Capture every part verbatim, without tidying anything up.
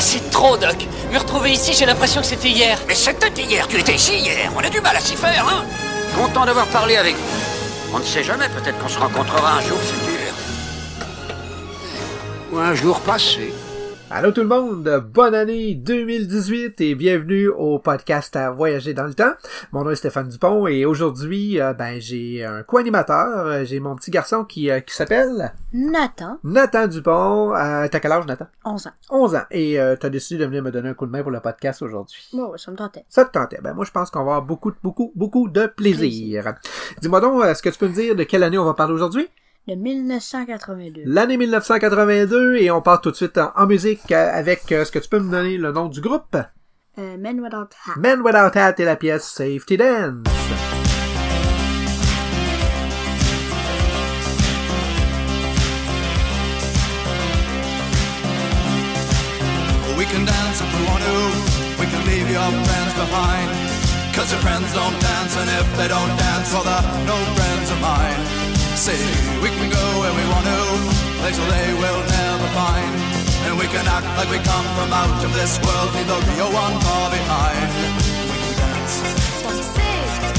c'est trop, Doc. Me retrouver ici, j'ai l'impression que c'était hier. Mais c'était hier, tu étais ici hier. On a du mal à s'y faire, hein. Content d'avoir parlé avec vous. On ne sait jamais, peut-être qu'on se rencontrera un jour futur. Ou un jour passé. Allô tout le monde, bonne année deux mille dix-huit et bienvenue au podcast à voyager dans le temps. Mon nom est Stéphane Dupont et aujourd'hui, euh, ben j'ai un co-animateur, j'ai mon petit garçon qui, euh, qui s'appelle... Nathan. Nathan Dupont. Euh, t'as quel âge, Nathan? onze ans. onze ans. Et euh, t'as décidé de venir me donner un coup de main pour le podcast aujourd'hui. Ouais, ouais, ça me tentait. Ça te tentait. Ben moi je pense qu'on va avoir beaucoup, beaucoup, beaucoup de plaisir. plaisir. Dis-moi donc, est-ce que tu peux me dire de quelle année on va parler aujourd'hui? De mille neuf cent quatre-vingt-deux. L'année mille neuf cent quatre-vingt-deux, et on part tout de suite en, en musique avec, euh, est-ce que tu peux me donner le nom du groupe? Euh, Men Without Hat. Men Without Hat et la pièce Safety Dance. We can dance if we want to, we can leave your friends behind, cause your friends don't dance, and if they don't dance, well they're no friends of mine. See, we can go where we want to, places they will never find, and we can act like we come from out of this world, leave the real one far behind. We can dance. What do you say?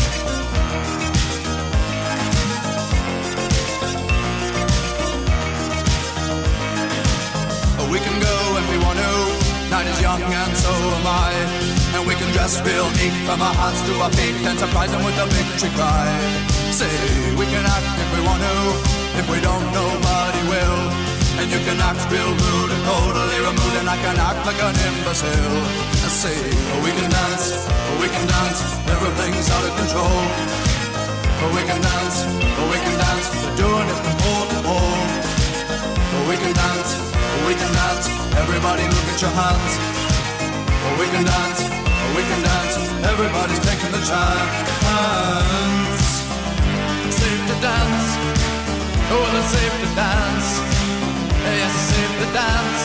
We can go when we want to, night is young and so am I, and we can dress real neat from our hearts to our feet and surprise them with a victory cry. Say, we can act if we want to, if we don't, nobody will. And you can act real rude and totally removed, and I can act like an imbecile. I say, we can dance, we can dance, everything's out of control. We can dance, we can dance, we're doing it from pole to pole. We can dance, we can dance, everybody look at your hands. We can dance, we can dance, everybody's taking the chance. Safe to dance, oh it's safe to dance, yes it's safe to dance.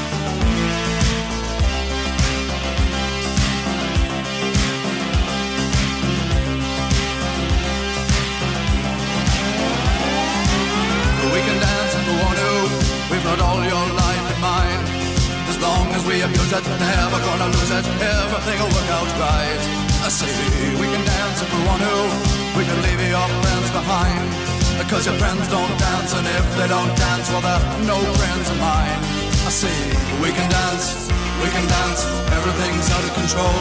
We can dance if we want to, we've got all your life in mind. As long as we abuse it, never gonna lose it, everything will work out right. I say, we can dance if we want to, we can leave your friends behind, because your friends don't dance, and if they don't dance, well they're no friends of mine. I say, we can dance, we can dance, everything's out of control.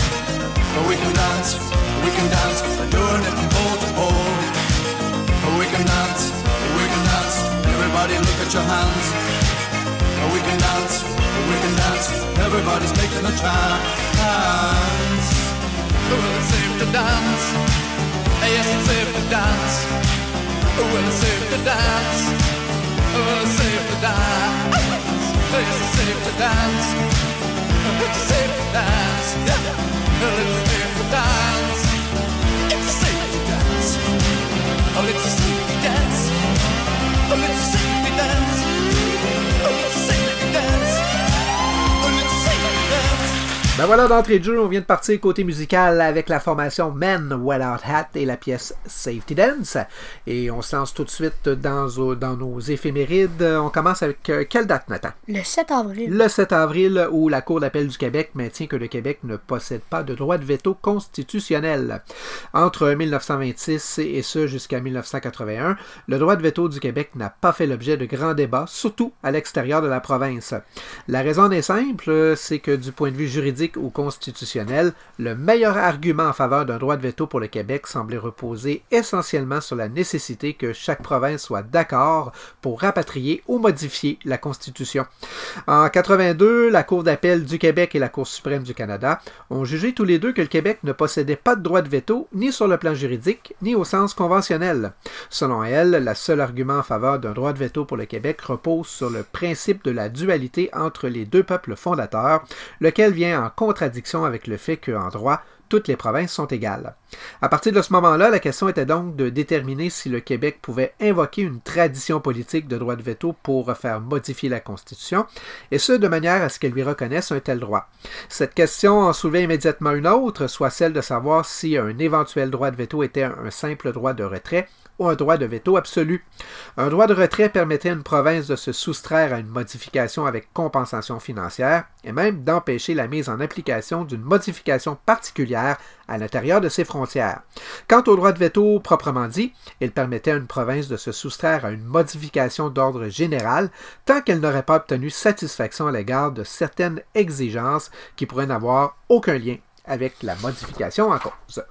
But we can dance, we can dance, we're doing it from pole to pole. But we can dance, we can dance, everybody look at your hands. But we can dance, we can dance, everybody's taking a chance. Well, it's safe to dance, yes it's safe to dance. Well, it's safe to dance, well it's safe to dance. Yes it's safe to dance, it's safe to dance. Well, it's safe to dance, it's safe to dance. Oh, it's a safety dance. Oh, it's a safety dance. Oh, it's a safety dance. Oh, it's a safety dance. Ben voilà, d'entrée de jeu, on vient de partir côté musical avec la formation Men Without Hat et la pièce Safety Dance. Et on se lance tout de suite dans, dans nos éphémérides. On commence avec euh, quelle date, Nathan? Le sept avril. Le sept avril, où la Cour d'appel du Québec maintient que le Québec ne possède pas de droit de veto constitutionnel. Entre mille neuf cent vingt-six et ce jusqu'à mille neuf cent quatre-vingt-un, le droit de veto du Québec n'a pas fait l'objet de grands débats, surtout à l'extérieur de la province. La raison en est simple, c'est que du point de vue juridique ou constitutionnel, le meilleur argument en faveur d'un droit de veto pour le Québec semblait reposer essentiellement sur la nécessité que chaque province soit d'accord pour rapatrier ou modifier la Constitution. En quatre-vingt-deux, la Cour d'appel du Québec et la Cour suprême du Canada ont jugé tous les deux que le Québec ne possédait pas de droit de veto ni sur le plan juridique ni au sens conventionnel. Selon elles, le seul argument en faveur d'un droit de veto pour le Québec repose sur le principe de la dualité entre les deux peuples fondateurs, lequel vient en contradiction avec le fait qu'en droit, toutes les provinces sont égales. À partir de ce moment-là, la question était donc de déterminer si le Québec pouvait invoquer une tradition politique de droit de veto pour faire modifier la Constitution, et ce de manière à ce qu'elle lui reconnaisse un tel droit. Cette question en soulevait immédiatement une autre, soit celle de savoir si un éventuel droit de veto était un simple droit de retrait ou un droit de veto absolu. Un droit de retrait permettait à une province de se soustraire à une modification avec compensation financière et même d'empêcher la mise en application d'une modification particulière à l'intérieur de ses frontières. Quant au droit de veto proprement dit, il permettait à une province de se soustraire à une modification d'ordre général tant qu'elle n'aurait pas obtenu satisfaction à l'égard de certaines exigences qui pourraient n'avoir aucun lien avec la modification en cause.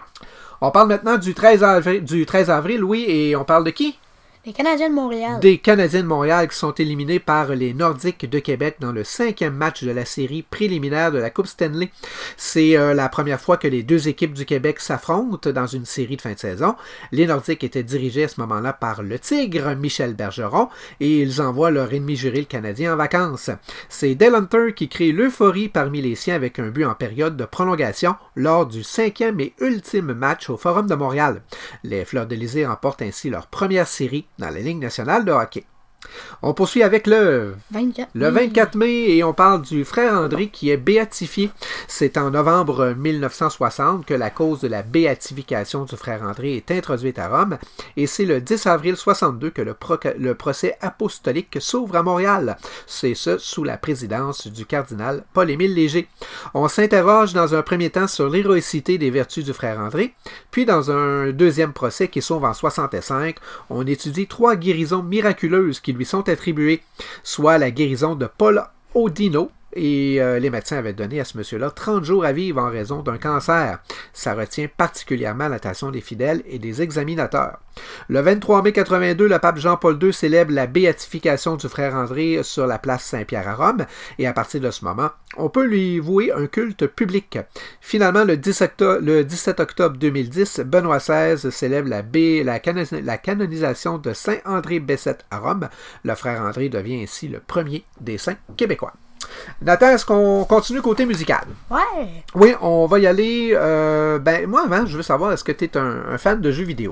On parle maintenant du treize avril, du treize avril, oui, et on parle de qui? Les Canadiens de Montréal. Des Canadiens de Montréal qui sont éliminés par les Nordiques de Québec dans le cinquième match de la série préliminaire de la Coupe Stanley. C'est euh, la première fois que les deux équipes du Québec s'affrontent dans une série de fin de saison. Les Nordiques étaient dirigés à ce moment-là par le Tigre, Michel Bergeron, et ils envoient leur ennemi juré, le Canadien, en vacances. C'est Dale Hunter qui crée l'euphorie parmi les siens avec un but en période de prolongation lors du cinquième et ultime match au Forum de Montréal. Les Fleurs-de-Lysée remportent ainsi leur première série dans la Ligue nationale de hockey. On poursuit avec le vingt-quatre le vingt-quatre mai et on parle du frère André qui est béatifié. C'est en novembre mille neuf cent soixante que la cause de la béatification du frère André est introduite à Rome et c'est le dix avril soixante-deux que le, pro- le procès apostolique s'ouvre à Montréal. C'est ce sous la présidence du cardinal Paul-Émile Léger. On s'interroge dans un premier temps sur l'héroïcité des vertus du frère André, puis dans un deuxième procès qui s'ouvre en soixante-cinq, on étudie trois guérisons miraculeuses qui lui sont attribuées, soit la guérison de Paul Audino, et euh, les médecins avaient donné à ce monsieur-là trente jours à vivre en raison d'un cancer. Ça retient particulièrement l'attention des fidèles et des examinateurs. Le vingt-trois mai quatre-vingt-deux, le pape Jean-Paul deux célèbre la béatification du frère André sur la place Saint-Pierre à Rome, et à partir de ce moment, on peut lui vouer un culte public. Finalement, le dix-sept octobre deux mille dix, Benoît seize célèbre la, bé... la, canon... la canonisation de Saint André Bessette à Rome. Le frère André devient ainsi le premier des saints québécois. Nathan, est-ce qu'on continue côté musical? Ouais. Oui, on va y aller. Euh, ben, moi, avant, je veux savoir, est-ce que tu es un, un fan de jeux vidéo?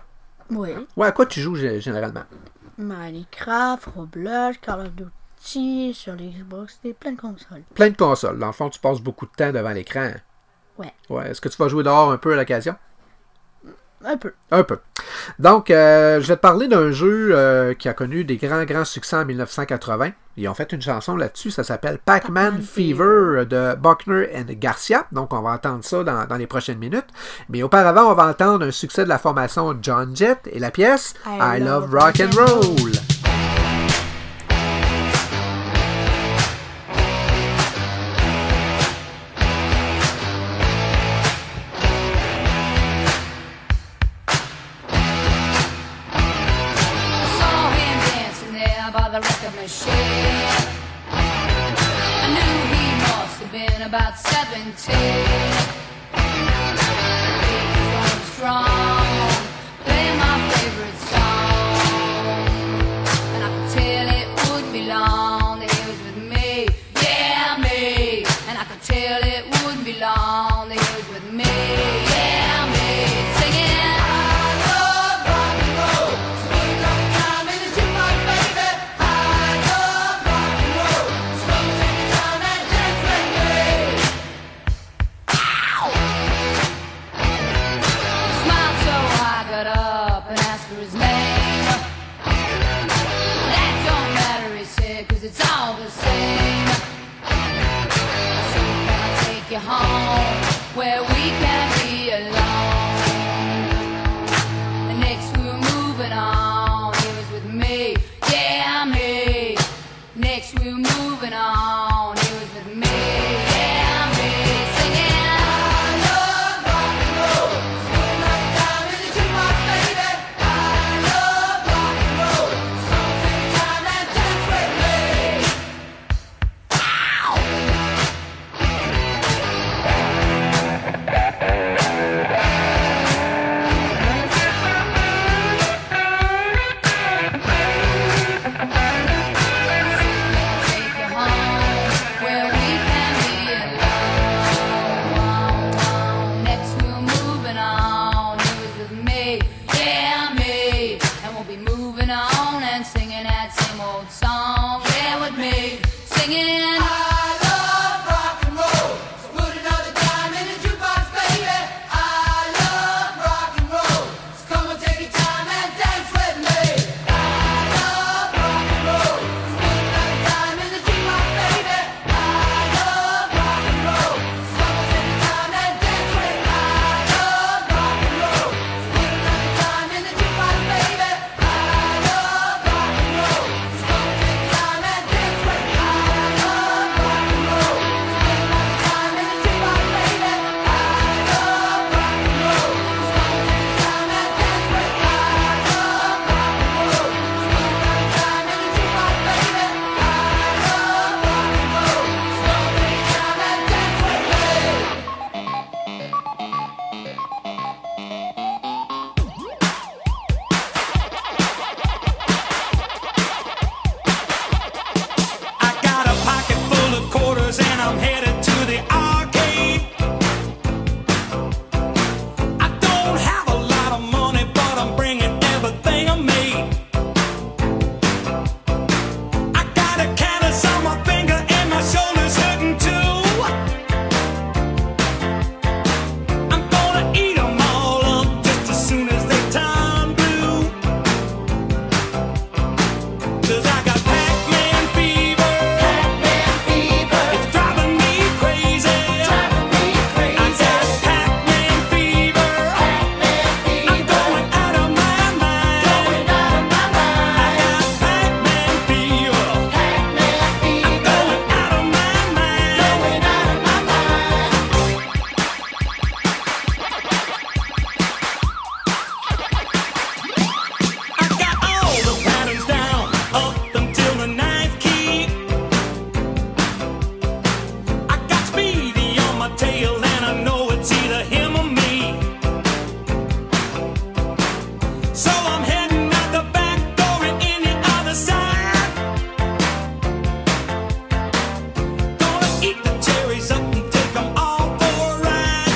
Oui. Ouais, à quoi tu joues g- généralement? Minecraft, Roblox, Call of Duty, sur les Xbox, et plein de consoles. Plein de consoles. Dans le fond, tu passes beaucoup de temps devant l'écran. Ouais. Ouais. Est-ce que tu vas jouer dehors un peu à l'occasion? Un peu. Un peu. Donc, euh, je vais te parler d'un jeu euh, qui a connu des grands, grands succès en dix-neuf cent quatre-vingts. Ils ont fait une chanson là-dessus, ça s'appelle Pac-Man, Pac-Man Fever de Buckner and Garcia. Donc, on va entendre ça dans, dans les prochaines minutes. Mais auparavant, on va entendre un succès de la formation John Jett et la pièce I, I Love Rock and Roll. About seventeen, he was strong, playing my favorite song, and I could tell it would be long that he was with me, yeah me, and I could tell it wouldn't be long that he was with me, yeah me, singing I love rock and roll, smooth like time in the jukebox, baby. I love rock and roll, smooth every time and dance with me. Smiled so I got up and asked for his name. That don't matter, he said, 'cause it's all the same. So can I take you home where we can be alone? And next we were moving on, he was with me, yeah me. Next we were moving on, he was with me, yeah me. Singing I love rock and roll, smooth like time in the jukebox, baby. I love rock and roll, smooth every time and dance with me. Ow! I'm headed to the arcade. I don't have a lot of money, but I'm bringing everything I made. I got a callus on my finger and my shoulder's hurting too. I'm gonna eat them all up just as soon as they turn blue. 'Cause I got Pac-Man fever. Pac-Man fever. It's driving me crazy. Driving me crazy. I got Pac-Man fever. Pac-Man fever. I'm going out of my mind. Going out of my mind. I got Pac-Man fever. Pac-Man fever. I'm going out of my mind. Going out of my mind. I got all the patterns down up until the ninth key. I got Speedy on my tail and I know it's either him or me. So I'm heading out the back door and in the other side. Gonna eat the cherries up and take them all for a ride.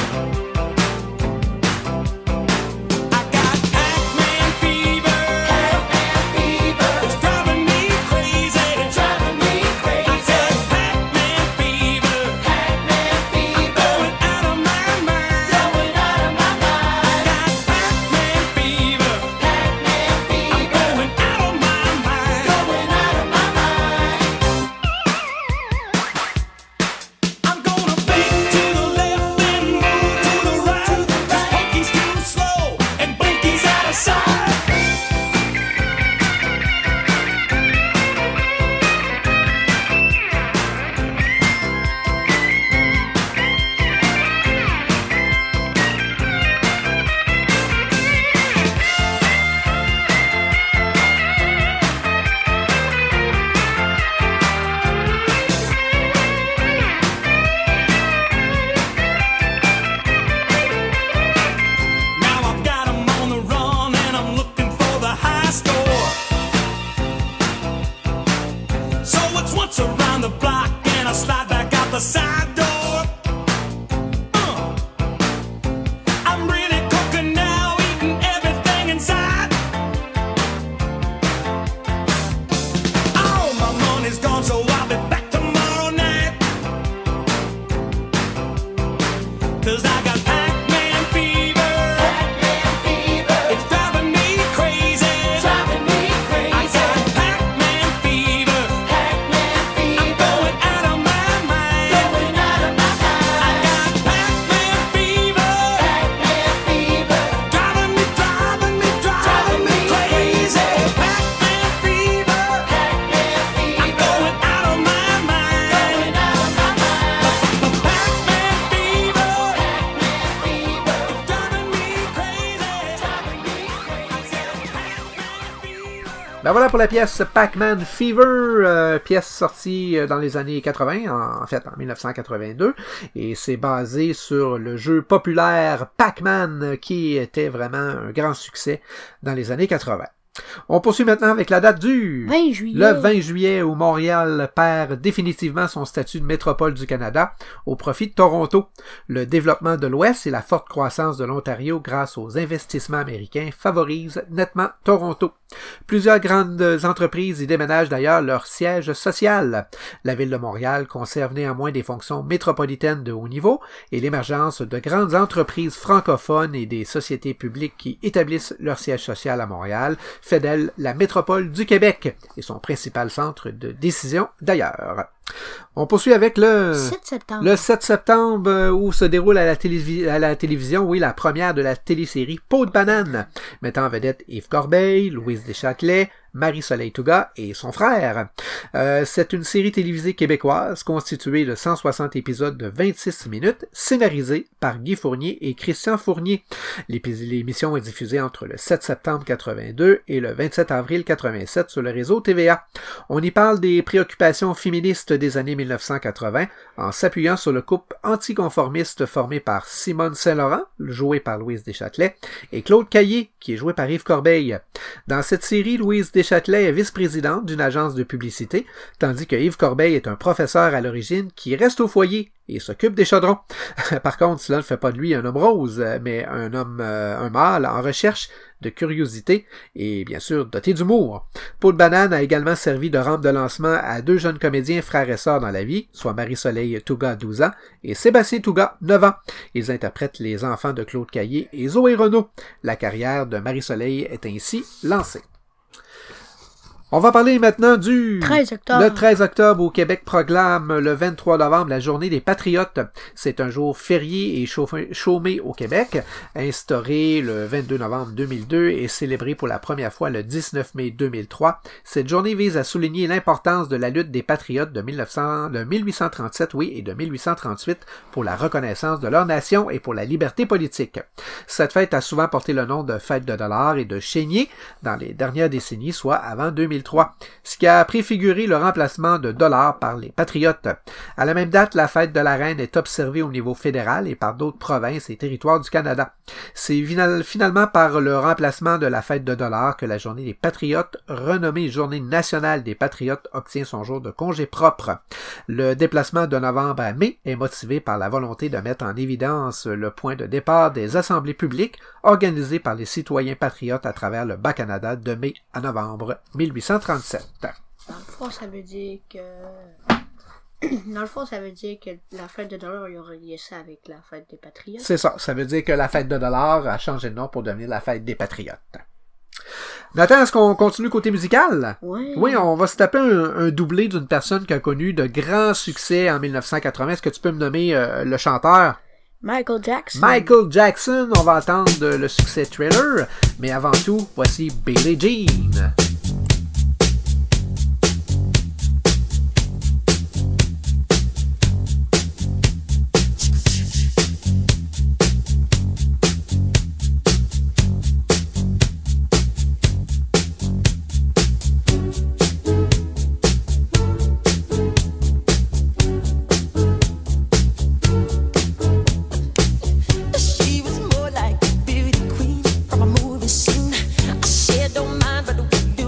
I got Pac-Man fever. Pac-Man fever. It's driving me crazy. Driving me crazy. I got Pac-Man fever. Pac-Man fever. I'm going out of my mind. Going out of my mind. I got Pac-Man fever. Pac-Man fever. I'm going out of my mind. Going out of my mind. I'm gonna fake to the left and move to the right. 'Cause Punky's too slow and Blinky's out of sight. Now I've got 'em on the run and I'm looking for the high score. So it's once around the block and I slide back out the side door. Uh. I'm really cooking now, eating everything inside. All my money's gone, so I'll be back tomorrow night. 'Cause I got Pac-Man fever. Pac-Man fever. It's driving me crazy. Driving me crazy. I got Pac-Man fever. Pac-Man fever. I'm going out of my mind. Going out of my mind. I got Pac-Man fever. Pac-Man fever. Driving me, driving me, driving me crazy. Pac-Man fever. Pac-Man fever. I'm going out of my mind. Going out of my mind. Pac-Man fever. Pac-Man fever. It's driving me crazy. Driving me crazy. I said Pac-Man fever. Ben voilà pour la pièce Pac-Man Fever, euh, pièce sortie euh, dans les années quatre-vingts, en, en fait en dix-neuf cent quatre-vingt-deux, et c'est basé sur le jeu populaire Pac-Man qui était vraiment un grand succès dans les années quatre-vingts. On poursuit maintenant avec la date du vingt juillet. Le vingt juillet où Montréal perd définitivement son statut de métropole du Canada au profit de Toronto. Le développement de l'Ouest et la forte croissance de l'Ontario grâce aux investissements américains favorisent nettement Toronto. Plusieurs grandes entreprises y déménagent d'ailleurs leur siège social. La ville de Montréal conserve néanmoins des fonctions métropolitaines de haut niveau et l'émergence de grandes entreprises francophones et des sociétés publiques qui établissent leur siège social à Montréal fait d'elle la métropole du Québec et son principal centre de décision d'ailleurs. On poursuit avec le sept septembre. Le sept septembre euh, où se déroule à la, télévi- à la télévision, oui, la première de la télésérie Peau de banane, mettant en vedette Yves Corbeil, Louise Deschâtelet, Marie-Soleil Touga et son frère. Euh, c'est une série télévisée québécoise constituée de cent soixante épisodes de vingt-six minutes, scénarisée par Guy Fournier et Christian Fournier. L'épis- L'émission est diffusée entre le sept septembre quatre-vingt-deux et le vingt-sept avril quatre-vingt-sept sur le réseau T V A. On y parle des préoccupations féministes des années mille neuf cent quatre-vingts en s'appuyant sur le couple anticonformiste formé par Simone Saint-Laurent, joué par Louise Deschâtelet, et Claude Caillé, qui est joué par Yves Corbeil. Dans cette série, Louise Deschâtelet Deschâtelet est vice-présidente d'une agence de publicité, tandis que Yves Corbeil est un professeur à l'origine qui reste au foyer et s'occupe des chaudrons. Par contre, cela ne fait pas de lui un homme rose, mais un homme, euh, un mâle en recherche de curiosité et bien sûr doté d'humour. Paul Banane a également servi de rampe de lancement à deux jeunes comédiens frères et sœurs dans la vie, soit Marie-Soleil Touga, douze ans, et Sébastien Touga, neuf ans. Ils interprètent les enfants de Claude Caillé et Zoé Renaud. La carrière de Marie-Soleil est ainsi lancée. On va parler maintenant du treize octobre. Le treize octobre, au Québec proclame le vingt-trois novembre la journée des Patriotes. C'est un jour férié et chômé au Québec, instauré le vingt-deux novembre deux mille deux et célébré pour la première fois le dix-neuf mai deux mille trois. Cette journée vise à souligner l'importance de la lutte des Patriotes de, mille neuf cents, de mille huit cent trente-sept oui, et de mille huit cent trente-huit pour la reconnaissance de leur nation et pour la liberté politique. Cette fête a souvent porté le nom de fête de dollars et de chénier dans les dernières décennies, soit avant deux mille trois, ce qui a préfiguré le remplacement de dollars par les patriotes. À la même date, la fête de la Reine est observée au niveau fédéral et par d'autres provinces et territoires du Canada. C'est finalement par le remplacement de la fête de dollars que la journée des patriotes, renommée Journée nationale des patriotes, obtient son jour de congé propre. Le déplacement de novembre à mai est motivé par la volonté de mettre en évidence le point de départ des assemblées publiques organisées par les citoyens patriotes à travers le Bas-Canada de mai à novembre mille huit cent trente-sept. Dans le fond, ça veut dire que... Dans le fond, ça veut dire que la fête de dollars, il y aurait lié ça avec la fête des Patriotes. C'est ça. Ça veut dire que la fête de dollars a changé de nom pour devenir la fête des Patriotes. Nathan, est-ce qu'on continue côté musical? Oui. Oui, on va se taper un, un doublé d'une personne qui a connu de grands succès en mille neuf cent quatre-vingts. Est-ce que tu peux me nommer euh, le chanteur? Michael Jackson. Michael Jackson. On va entendre le succès Thriller. Mais avant tout, voici Billie Jean. She was more like a beauty queen from a movie scene. I said, don't mind, but we do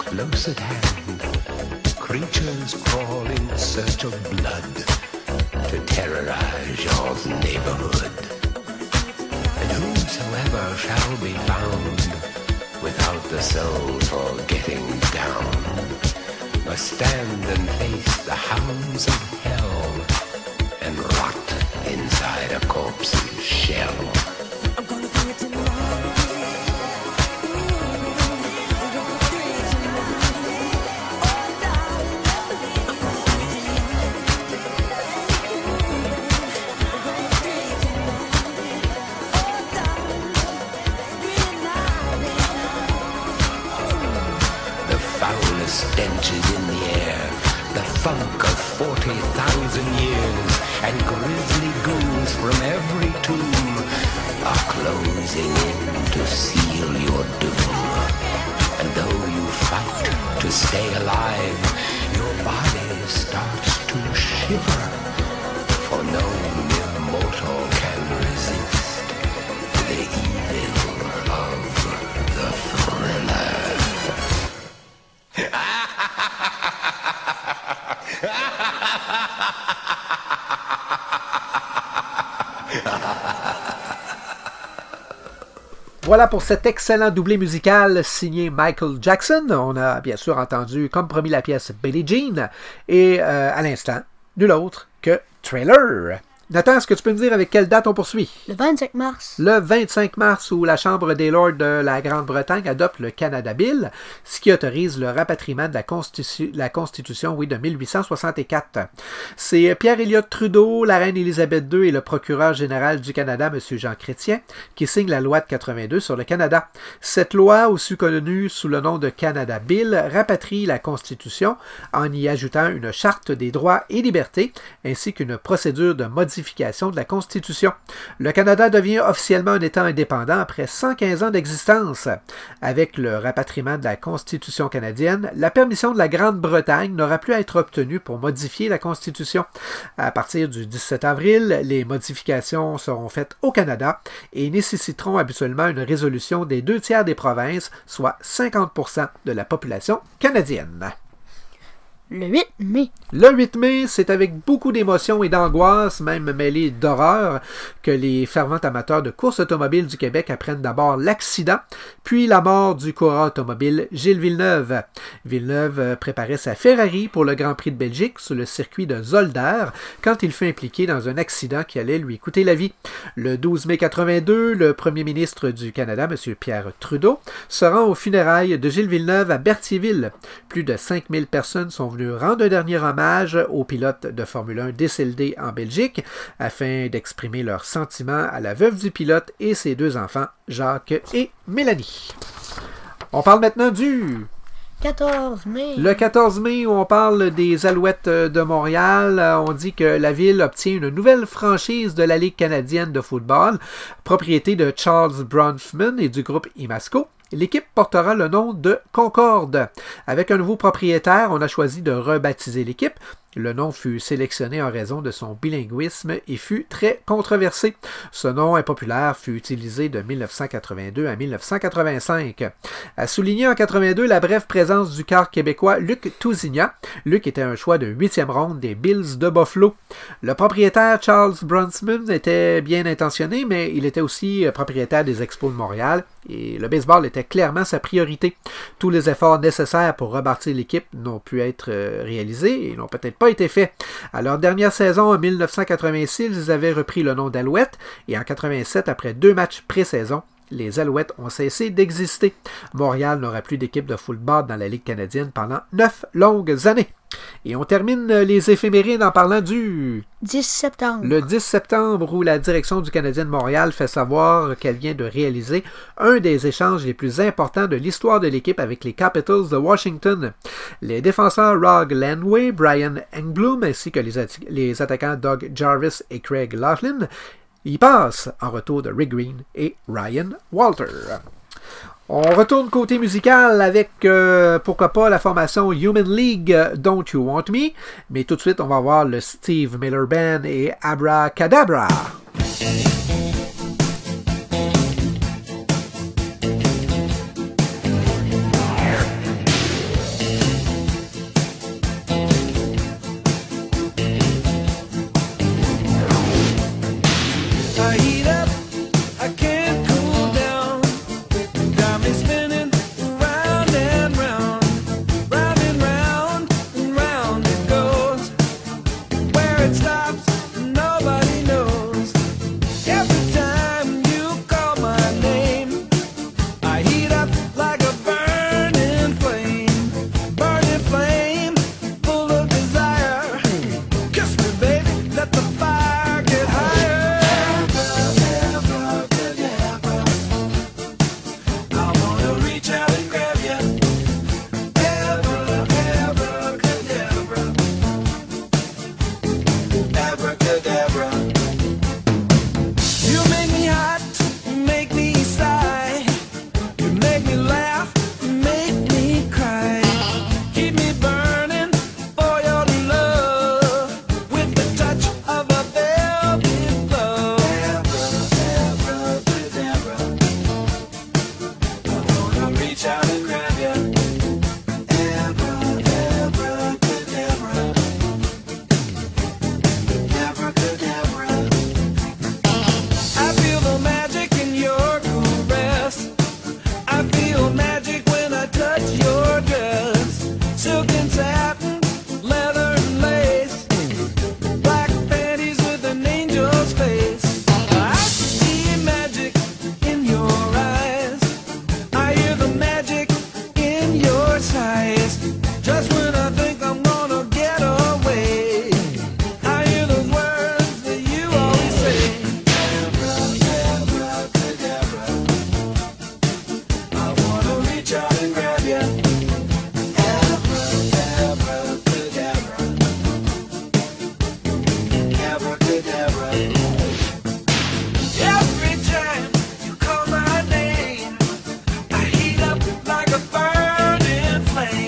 close at hand, creatures crawl in search of blood to terrorize your neighborhood. And whosoever shall be found without the soul for getting down must stand and face the hounds of hell and rot inside a corpse's shell. I'm gonna do it tonight. Stench is in the air, the funk of forty thousand years, and grisly ghouls from every tomb are closing in to seal your doom. And though you fight to stay alive, your body starts to shiver, for no mere mortal can resist the evil of the thriller. Voilà pour cet excellent doublé musical signé Michael Jackson. On a bien sûr entendu, comme promis, la pièce Billie Jean et euh, à l'instant, nul autre que Trailer. Nathan, est-ce que tu peux me dire avec quelle date on poursuit? Le vingt-cinq mars. Le vingt-cinq mars, où la Chambre des Lords de la Grande-Bretagne adopte le Canada Bill, ce qui autorise le rapatriement de la, Constitu- la Constitution oui, de mille huit cent soixante-quatre. C'est Pierre Elliott Trudeau, la reine Élisabeth deux et le procureur général du Canada, M. Jean Chrétien, qui signent la loi de quatre-vingt-deux sur le Canada. Cette loi, aussi connue sous le nom de Canada Bill, rapatrie la Constitution en y ajoutant une charte des droits et libertés, ainsi qu'une procédure de modification de la Constitution. Le Canada devient officiellement un État indépendant après cent quinze ans d'existence. Avec le rapatriement de la Constitution canadienne, la permission de la Grande-Bretagne n'aura plus à être obtenue pour modifier la Constitution. À partir du dix-sept avril, les modifications seront faites au Canada et nécessiteront habituellement une résolution des deux tiers des provinces, soit cinquante pour cent de la population canadienne. Le huit mai. Le huit mai, c'est avec beaucoup d'émotion et d'angoisse, même mêlée d'horreur, que les fervents amateurs de course automobile du Québec apprennent d'abord l'accident, puis la mort du coureur automobile Gilles Villeneuve. Villeneuve préparait sa Ferrari pour le Grand Prix de Belgique sur le circuit de Zolder quand il fut impliqué dans un accident qui allait lui coûter la vie. Le douze mai quatre-vingt-deux, le premier ministre du Canada, M. Pierre Trudeau, se rend aux funérailles de Gilles Villeneuve à Berthierville. Plus de cinq mille personnes sont venues rendre un dernier hommage au pilote de Formule un décédé en Belgique afin d'exprimer leurs sentiments à la veuve du pilote et ses deux enfants, Jacques et Mélanie. On parle maintenant du... quatorze mai. Le quatorze mai, où on parle des Alouettes de Montréal, on dit que la ville obtient une nouvelle franchise de la Ligue canadienne de football, propriété de Charles Bronfman et du groupe Imasco. L'équipe portera le nom de Concorde. Avec un nouveau propriétaire, on a choisi de rebaptiser l'équipe. Le nom fut sélectionné en raison de son bilinguisme et fut très controversé. Ce nom impopulaire fut utilisé de mille neuf cent quatre-vingt-deux à mille neuf cent quatre-vingt-cinq. À souligner en quatre-vingt-deux la brève présence du quart québécois Luc Tousignan. Luc était un choix de huitième ronde des Bills de Buffalo. Le propriétaire Charles Bronfman était bien intentionné, mais il était aussi propriétaire des Expos de Montréal et le baseball était clairement sa priorité. Tous les efforts nécessaires pour rebâtir l'équipe n'ont pu être réalisés et n'ont peut-être pas été faits. À leur dernière saison en mille neuf cent quatre-vingt-six, ils avaient repris le nom d'Alouettes et en quatre-vingt-sept, après deux matchs pré-saison, les Alouettes ont cessé d'exister. Montréal n'aura plus d'équipe de football dans la Ligue canadienne pendant neuf longues années. Et on termine les éphémérides en parlant du dix septembre. Le dix septembre, où la direction du Canadien de Montréal fait savoir qu'elle vient de réaliser un des échanges les plus importants de l'histoire de l'équipe avec les Capitals de Washington. Les défenseurs Rog Landway, Brian Engblom ainsi que les, at- les attaquants Doug Jarvis et Craig Laughlin y passent en retour de Rick Green et Ryan Walter. On retourne côté musical avec, euh, pourquoi pas, la formation Human League Don't You Want Me, mais tout de suite, on va voir le Steve Miller Band et Abracadabra. heart sighs just when I think I'm gonna get away. I hear those words that you always say. Abracadabra, I wanna reach out and grab you. Abracadabra, abracadabra. Every time you call my name, I heat up like a burning flame.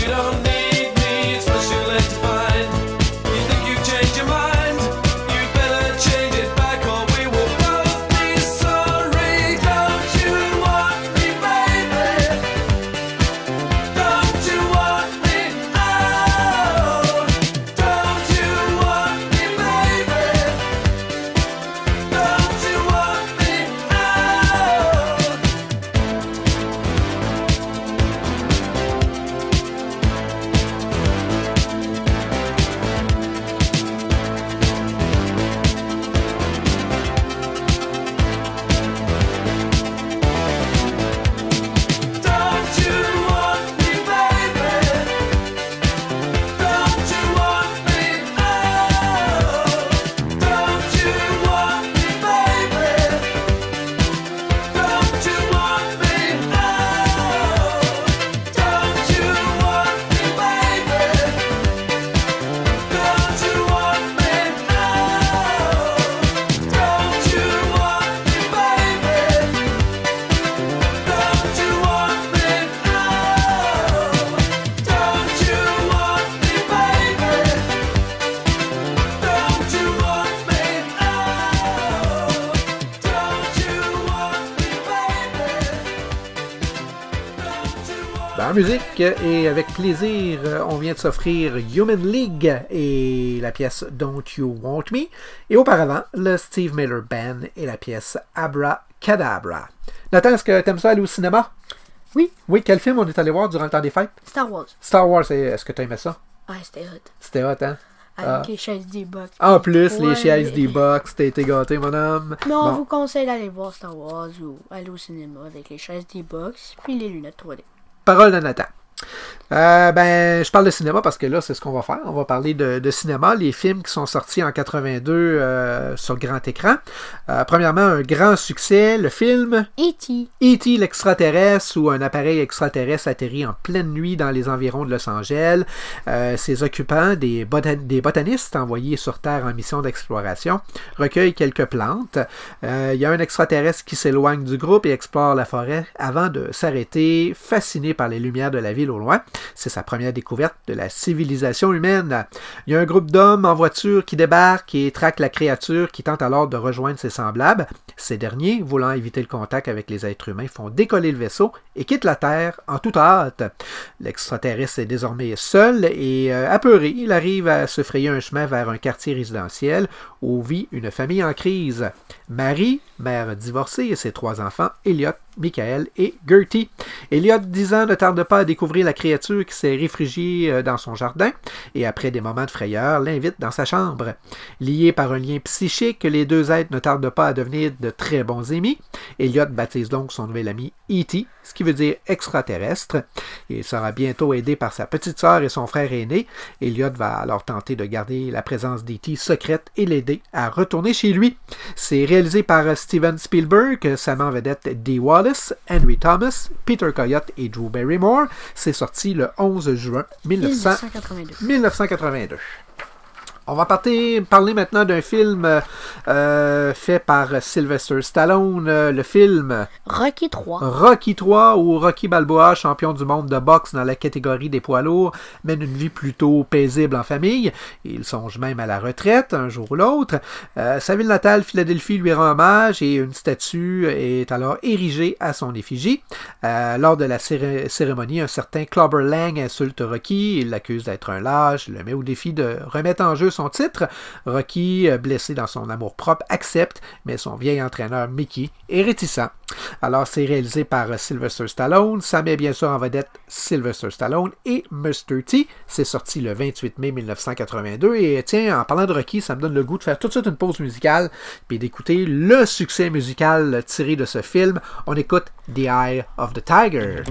You don't need me, it's what you left behind. You think you've changed your mind? You better change it back or we will both be sorry. Don't you want me, baby? Don't you want me? Oh, don't you want me, baby? Don't you want me? Oh. Don't you want me, baby? Don't you want me? Oh, don't you want me, baby? Don't you want me? Oh, don't you want me, baby? Don't you want me? Oh, don't you want me, baby? Don't you want me? Oh, don't you want me, baby? Don't you want me? Oh, don't you want me, baby? Don't you want Ben, en musique, et avec plaisir, on vient de s'offrir Human League et la pièce Don't You Want Me. Et auparavant, le Steve Miller Band et la pièce Abracadabra. Nathan, est-ce que t'aimes ça aller au cinéma? Oui, Oui, quel film on est allé voir durant le temps des fêtes? Star Wars. Star Wars, et est-ce que t'aimais ça? Ah, c'était hot. C'était hot, hein? Avec Ah. les chaises des box. En plus, les Ouais. chaises des box, t'as été gâté, mon homme. Mais on Bon. vous conseille d'aller voir Star Wars ou aller au cinéma avec les chaises des box puis les lunettes trois D. Parole de Nathan. Euh, ben, je parle de cinéma parce que là, c'est ce qu'on va faire. On va parler de, de cinéma, les films qui sont sortis en quatre-vingt-deux euh, sur grand écran. Euh, premièrement, un grand succès, le film E T E T l'extraterrestre, où un appareil extraterrestre atterrit en pleine nuit dans les environs de Los Angeles. Euh, ses occupants, des, botan- des botanistes envoyés sur Terre en mission d'exploration, recueillent quelques plantes. Euh, Il y a un extraterrestre qui s'éloigne du groupe et explore la forêt avant de s'arrêter, fasciné par les lumières de la ville au loin. C'est sa première découverte de la civilisation humaine. Il y a un groupe d'hommes en voiture qui débarque et traque la créature qui tente alors de rejoindre ses semblables. Ces derniers, voulant éviter le contact avec les êtres humains, font décoller le vaisseau et quittent la Terre en toute hâte. L'extraterrestre est désormais seul et euh, apeuré. Il arrive à se frayer un chemin vers un quartier résidentiel où vit une famille en crise. Marie, mère divorcée, et ses trois enfants, Elliot, Michael et Gertie. Elliot, dix ans, ne tarde pas à découvrir la créature qui s'est réfugiée dans son jardin et, après des moments de frayeur, l'invite dans sa chambre. Liés par un lien psychique, les deux êtres ne tardent pas à devenir de très bons amis. Elliot baptise donc son nouvel ami E T, ce qui veut dire extraterrestre. Il sera bientôt aidé par sa petite sœur et son frère aîné. Elliot va alors tenter de garder la présence d'E T secrète et l'aider à retourner chez lui. C'est réalisé par Steven Spielberg, sa main vedette Dee Wallace, Henry Thomas, Peter Coyote et Drew Barrymore. C'est sorti le onze juin mille neuf cents mille neuf cent quatre-vingt-deux. On va partir, parler maintenant d'un film euh, fait par Sylvester Stallone, euh, le film Rocky trois. Rocky trois, où Rocky Balboa, champion du monde de boxe dans la catégorie des poids lourds, mène une vie plutôt paisible en famille. Il songe même à la retraite, un jour ou l'autre. Euh, sa ville natale, Philadelphie, lui rend hommage et une statue est alors érigée à son effigie. Euh, lors de la céré- cérémonie, un certain Clubber Lang insulte Rocky. Il l'accuse d'être un lâche, le met au défi de remettre en jeu son titre. Rocky, blessé dans son amour-propre, accepte, mais son vieil entraîneur Mickey est réticent. Alors, c'est réalisé par Sylvester Stallone. Ça met bien sûr en vedette Sylvester Stallone et mister T. C'est sorti le vingt-huit mai mille neuf cent quatre-vingt-deux. Et tiens, en parlant de Rocky, ça me donne le goût de faire tout de suite une pause musicale puis d'écouter le succès musical tiré de ce film. On écoute The Eye of the Tiger.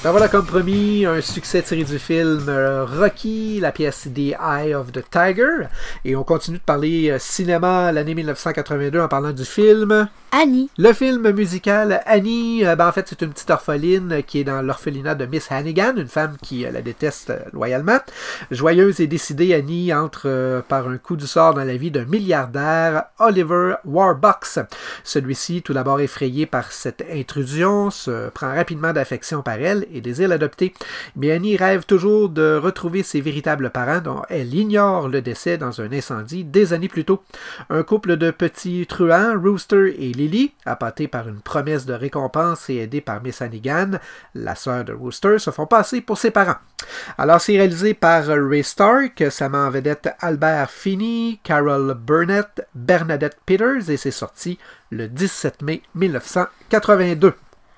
Ben voilà, comme promis, un succès tiré du film euh, Rocky, la pièce The Eye of the Tiger. Et on continue de parler euh, cinéma l'année dix-neuf cent quatre-vingt-deux en parlant du film Annie. Le film musical Annie, euh, ben en fait, c'est une petite orpheline qui est dans l'orphelinat de Miss Hannigan, une femme qui euh, la déteste euh, loyalement. Joyeuse et décidée, Annie entre euh, par un coup du sort dans la vie d'un milliardaire, Oliver Warbucks. Celui-ci, tout d'abord effrayé par cette intrusion, se prend rapidement d'affection par elle et désire l'adopter. Mais Annie rêve toujours de retrouver ses véritables parents dont elle ignore le décès dans un incendie des années plus tôt. Un couple de petits truands, Rooster et Lily, appâtés par une promesse de récompense et aidés par Miss Hannigan, la sœur de Rooster, se font passer pour ses parents. Alors c'est réalisé par Ray Stark, ça met en vedette Albert Finney, Carol Burnett, Bernadette Peters et c'est sorti le dix-sept mai dix-neuf cent quatre-vingt-deux.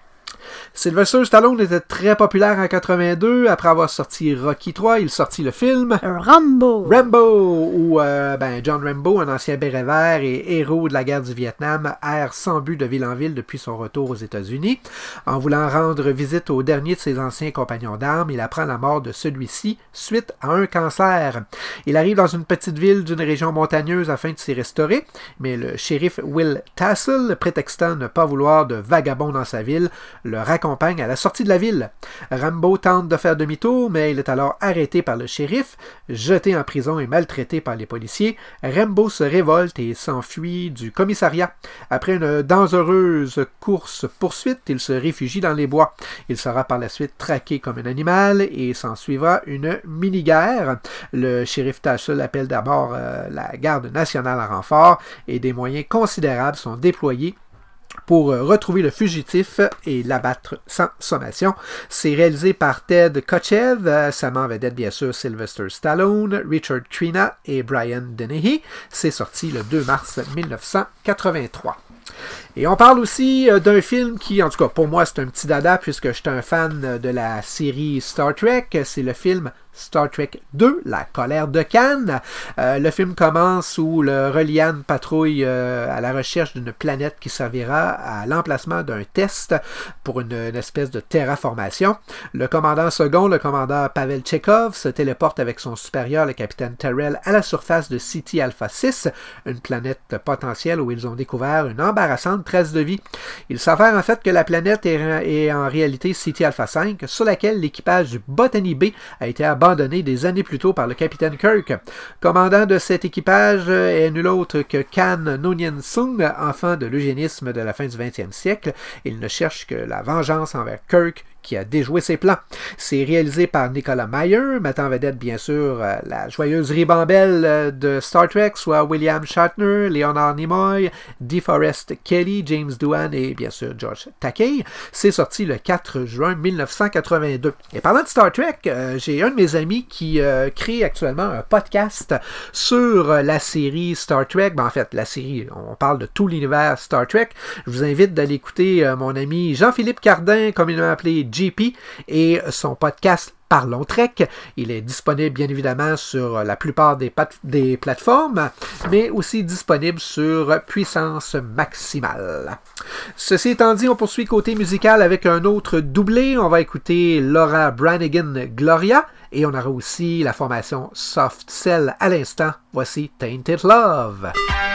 Sylvester Stallone était très populaire en quatre-vingt-deux. Après avoir sorti Rocky trois, il sortit le film Rambo. Rambo, où euh, ben, John Rambo, un ancien béret vert et héros de la guerre du Vietnam, erre sans but de ville en ville depuis son retour aux États-Unis. En voulant rendre visite au dernier de ses anciens compagnons d'armes, il apprend la mort de celui-ci suite à un cancer. Il arrive dans une petite ville d'une région montagneuse afin de s'y restaurer, mais le shérif Will Tassel, prétextant ne pas vouloir de vagabonds dans sa ville, le raccompagne à la sortie de la ville. Rambo tente de faire demi-tour, mais il est alors arrêté par le shérif, jeté en prison et maltraité par les policiers. Rambo se révolte et s'enfuit du commissariat. Après une dangereuse course-poursuite, il se réfugie dans les bois. Il sera par la suite traqué comme un animal et s'ensuivra une mini-guerre. Le shérif Tassel appelle d'abord euh, la garde nationale en renfort et des moyens considérables sont déployés pour retrouver le fugitif et l'abattre sans sommation. C'est réalisé par Ted Kotcheff, ça met en vedette bien sûr Sylvester Stallone, Richard Crenna et Brian Dennehy. C'est sorti le deux mars dix-neuf cent quatre-vingt-trois. Et on parle aussi euh, d'un film qui, en tout cas pour moi, c'est un petit dada puisque je suis un fan de la série Star Trek. C'est le film Star Trek deux, La colère de Khan. Euh, le film commence où le Reliant patrouille euh, à la recherche d'une planète qui servira à l'emplacement d'un test pour une, une espèce de terraformation. Le commandant second, le commandant Pavel Chekhov, se téléporte avec son supérieur, le capitaine Terrell, à la surface de City Alpha six, une planète potentielle où ils ont découvert une embarrassante trace de vie. Il s'avère en fait que la planète est, est en réalité City Alpha cinq, sur laquelle l'équipage du Botany B a été abandonné abandonné des années plus tôt par le capitaine Kirk. Commandant de cet équipage est nul autre que Khan Noonien Sung, enfant de l'eugénisme de la fin du vingtième siècle. Il ne cherche que la vengeance envers Kirk, qui a déjoué ses plans. C'est réalisé par Nicolas Meyer, mettant en vedette bien sûr euh, la joyeuse ribambelle euh, de Star Trek, soit William Shatner, Leonard Nimoy, DeForest Kelley, James Doohan et bien sûr George Takei. C'est sorti le quatre juin dix-neuf cent quatre-vingt-deux. Et parlant de Star Trek, euh, j'ai un de mes amis qui euh, crée actuellement un podcast sur euh, la série Star Trek. Ben, en fait, la série, on parle de tout l'univers Star Trek. Je vous invite d'aller écouter euh, mon ami Jean-Philippe Cardin, communément appelé J P, et son podcast Parlons Trek. Il est disponible bien évidemment sur la plupart des, pat- des plateformes, mais aussi disponible sur Puissance Maximale. Ceci étant dit, on poursuit côté musical avec un autre doublé. On va écouter Laura Branigan Gloria, et on aura aussi la formation Soft Cell à l'instant. Voici Tainted Love.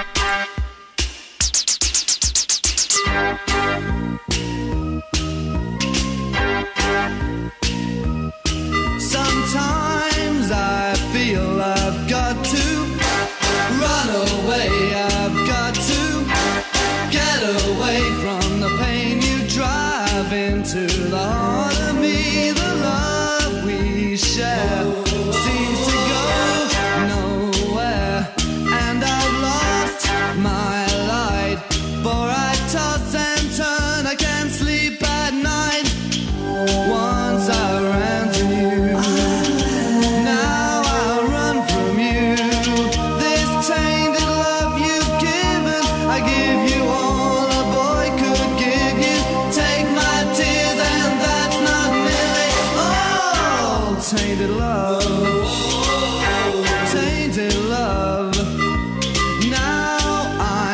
Sometimes I feel I've got to run away, I've got to get away from the pain you drive into the heart of me. The love we share seems to go nowhere, and I've lost my light, for I toss and turn, I can't sleep at night. Once I ran to you, now I run from you. This tainted love you've given, I give you all a boy could give you. Take my tears and that's not nearly all. Tainted love, tainted love. Now I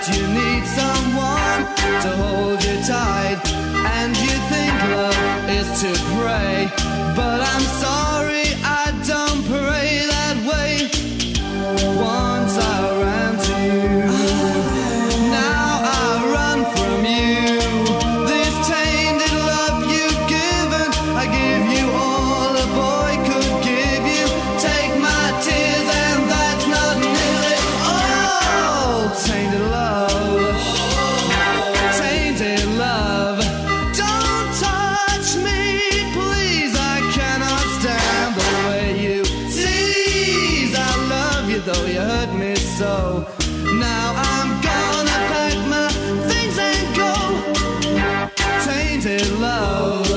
you need someone to hold you tight, and you think love is to pray, but I'm sorry, I don't pray that way. Once I ran to you, now I run from you. This tainted love you've given, I give you all a boy could give you. Take my tears and that's not nearly all. Tainted love, tainted love. Don't touch me, please, I cannot stand the way you tease. I love you though you hurt me so. Now I'm gonna pack my things and go. Tainted love,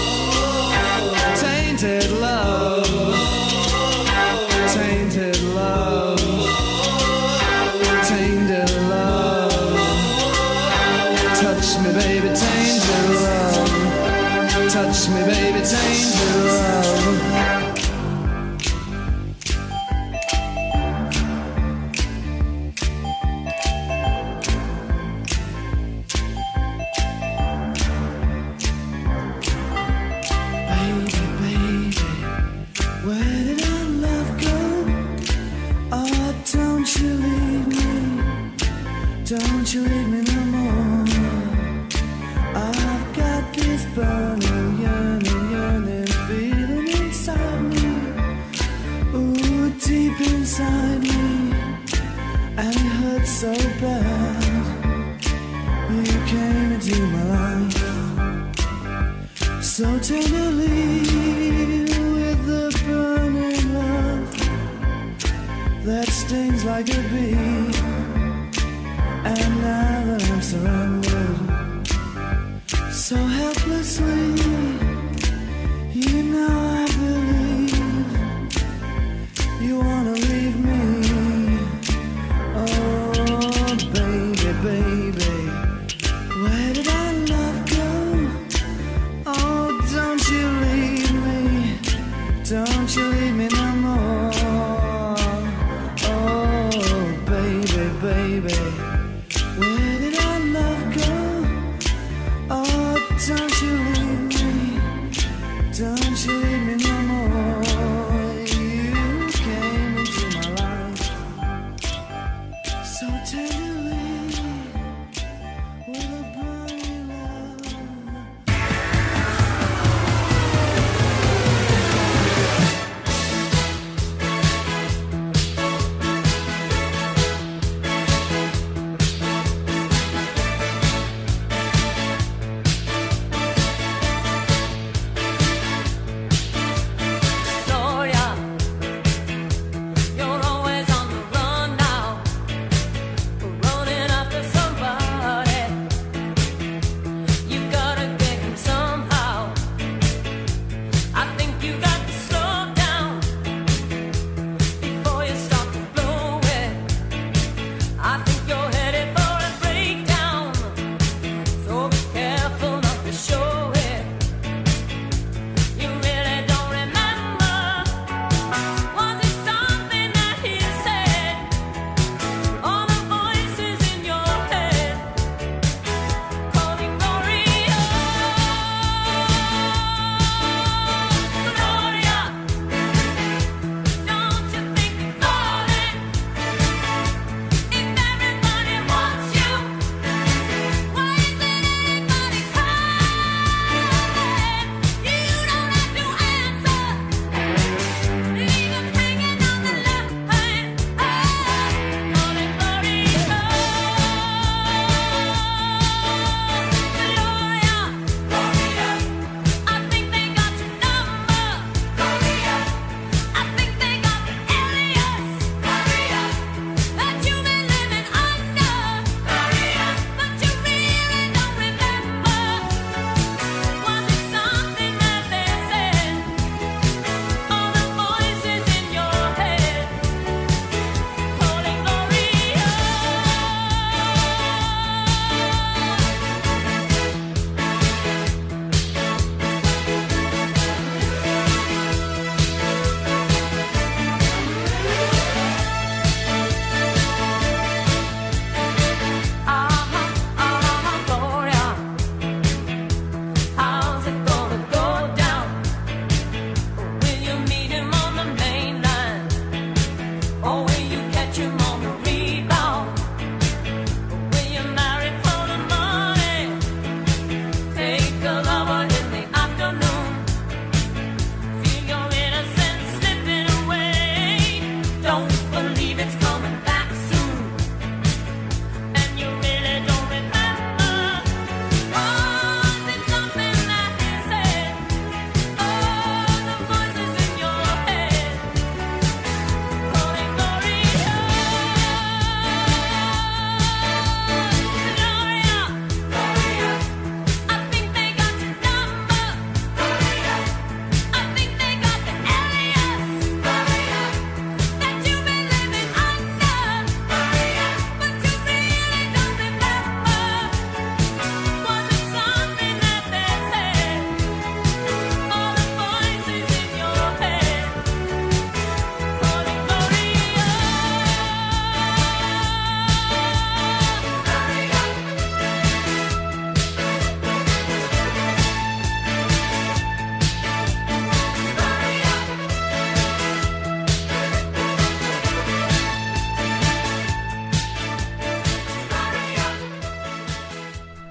tainted love, tainted love, tainted love. Touch me, baby, tainted love. Touch me, baby, tainted love. Baby, baby, where did our love go? Oh, don't you leave me, don't you leave me no more. I've got this burning, yearning, yearning feeling inside me, ooh, deep inside me, and it hurts so bad. You came into my life so tenderly, with the burning love that stings like a bee. And now that I'm surrounded so helplessly, you know I believe you wanna leave me. Oh, baby, baby, where did our love go? Oh, don't you leave me, don't you leave me no more. Oh, baby, baby, where did our love go? Oh, don't you leave me, don't you leave me no more. You came into my life so tenderly, with a burning love.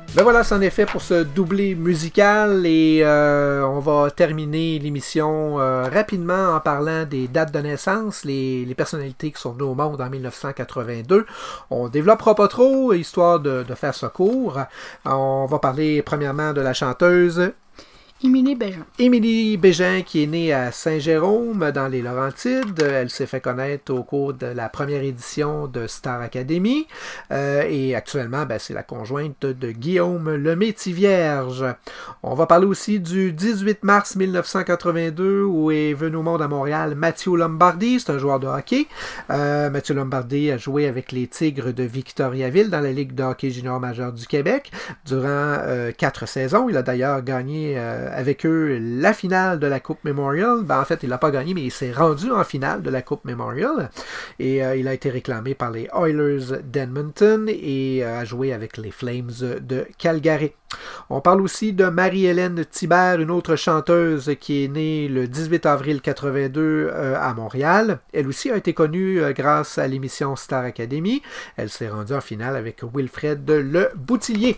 Ben voilà, c'en est fait pour ce doublé musical et euh, on va terminer l'émission euh, rapidement en parlant des dates de naissance, les, les personnalités qui sont venues au monde en dix-neuf cent quatre-vingt-deux. On développera pas trop, histoire de, de faire ce cours. On va parler premièrement de la chanteuse Émilie Bégin. Émilie Bégin, qui est née à Saint-Jérôme, dans les Laurentides. Elle s'est fait connaître au cours de la première édition de Star Academy. Euh, et actuellement, ben, c'est la conjointe de Guillaume Lemaitre-Vierge. On va parler aussi du dix-huit mars mille neuf cent quatre-vingt-deux, où est venu au monde à Montréal Mathieu Lombardi. C'est un joueur de hockey. Euh, Mathieu Lombardi a joué avec les Tigres de Victoriaville dans la Ligue de hockey junior majeur du Québec durant euh, quatre saisons. Il a d'ailleurs gagné euh, avec eux la finale de la Coupe Memorial. Ben, en fait, il l'a pas gagné, mais il s'est rendu en finale de la Coupe Memorial. Et euh, il a été réclamé par les Oilers d'Edmonton et euh, a joué avec les Flames de Calgary. On parle aussi de Marie-Hélène Thibert, une autre chanteuse qui est née le dix-huit avril quatre-vingt-deux euh, à Montréal. Elle aussi a été connue euh, grâce à l'émission Star Academy. Elle s'est rendue en finale avec Wilfred Le Boutillier.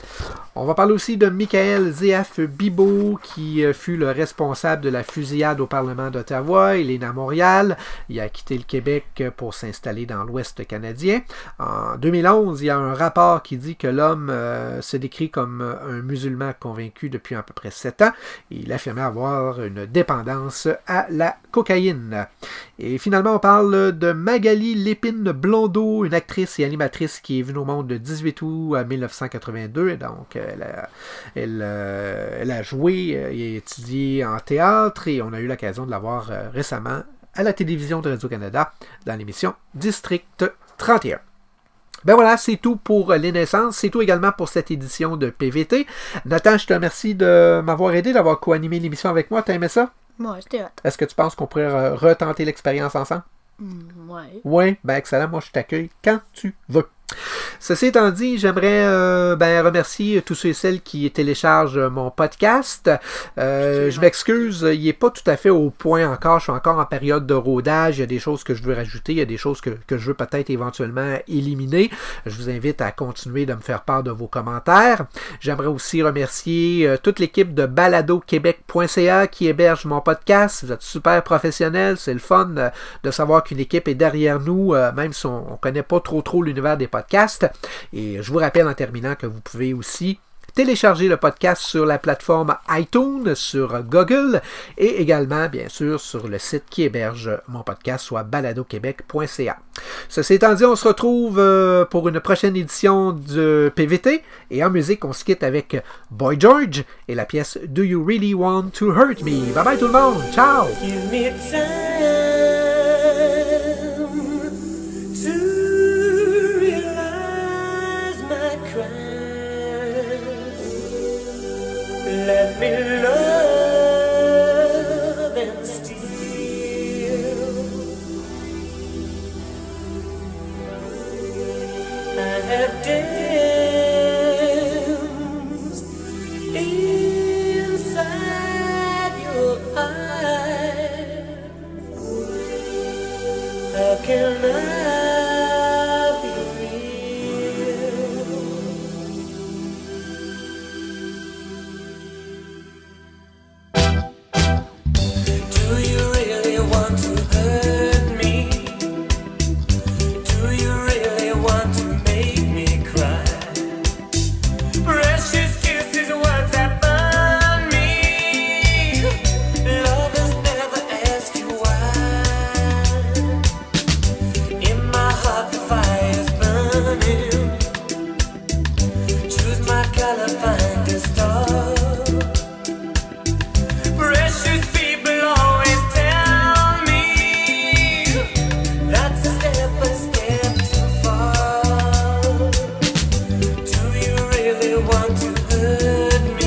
On va parler aussi de Michael Zéaf Bibeau, qui fut le responsable de la fusillade au Parlement d'Ottawa. Il est né à Montréal. Il a quitté le Québec pour s'installer dans l'Ouest canadien. En deux mille onze, il y a un rapport qui dit que l'homme euh, se décrit comme un musulman convaincu depuis à peu près sept ans. Il affirmait avoir une dépendance à la cocaïne. Et finalement, on parle de Magali Lépine Blondeau, une actrice et animatrice qui est venue au monde le dix-huit août mille neuf cent quatre-vingt-deux. Et donc, elle a, elle, euh, elle a joué et étudié en théâtre et on a eu l'occasion de la voir euh, récemment à la télévision de Radio-Canada dans l'émission District trente et un. Ben voilà, c'est tout pour les naissances. C'est tout également pour cette édition de P V T. Nathan, je te remercie de m'avoir aidé, d'avoir co-animé l'émission avec moi. T'as aimé ça? Ouais, c'était hot. Est-ce que tu penses qu'on pourrait euh, retenter l'expérience ensemble? Mm, ouais. Oui, ben excellent. Moi, je t'accueille quand tu veux. Ceci étant dit, j'aimerais euh, ben, remercier tous ceux et celles qui téléchargent mon podcast. Euh, je m'excuse, il n'est pas tout à fait au point encore. Je suis encore en période de rodage. Il y a des choses que je veux rajouter. Il y a des choses que, que je veux peut-être éventuellement éliminer. Je vous invite à continuer de me faire part de vos commentaires. J'aimerais aussi remercier euh, toute l'équipe de balado québec point c a qui héberge mon podcast. Vous êtes super professionnels. C'est le fun euh, de savoir qu'une équipe est derrière nous, euh, même si on ne connaît pas trop trop l'univers des podcasts. Et je vous rappelle en terminant que vous pouvez aussi télécharger le podcast sur la plateforme iTunes, sur Google et également, bien sûr, sur le site qui héberge mon podcast, soit balado québec point c a. Ceci étant dit, on se retrouve euh, pour une prochaine édition de P V T et en musique, on se quitte avec Boy George et la pièce Do You Really Want to Hurt Me? Bye bye tout le monde! Ciao! Give me time to realize my crime. Let me love and steal. I have danced inside your eyes. How can I be real? Do you really want to hurt me? Do you really want to make me cry? Precious kisses, words that burn me. Lovers never ask you why. In my heart the fire's burning. Choose my color, find a star. Precious people always tell me that's a step, a step too far. Do you really want to hurt me?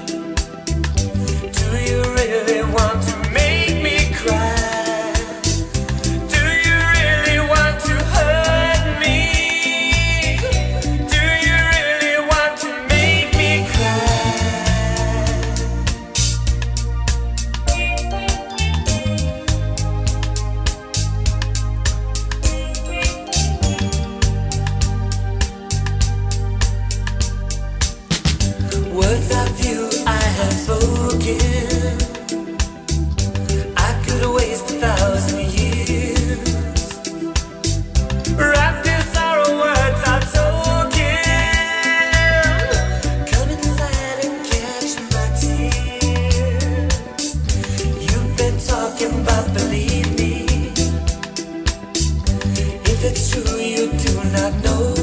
Do you really want to make me cry? Do you really want to hurt me? Do you really want to make me cry? Words of you I have spoken, I could waste a thousand years. Wrapped in sorrow, words are token. Come inside and catch my tears. You've been talking about, believe me. If it's true, you do not know.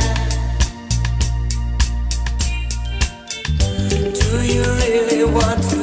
Want to